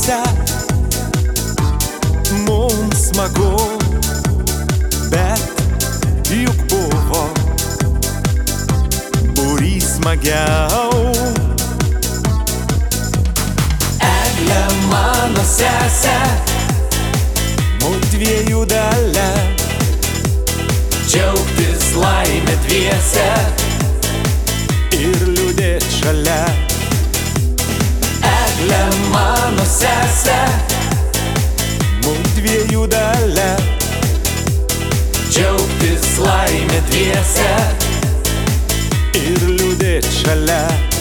dviese, mums smagu, bet juk buvo būrys smagiau. Egle mano sese, mudviejų dalia, džiaugtis laimę dviese ir liūdėt šalia. Egle mano sese, mudviejų dalia, džiaugtis laimę dviese ir liūdėt šalia.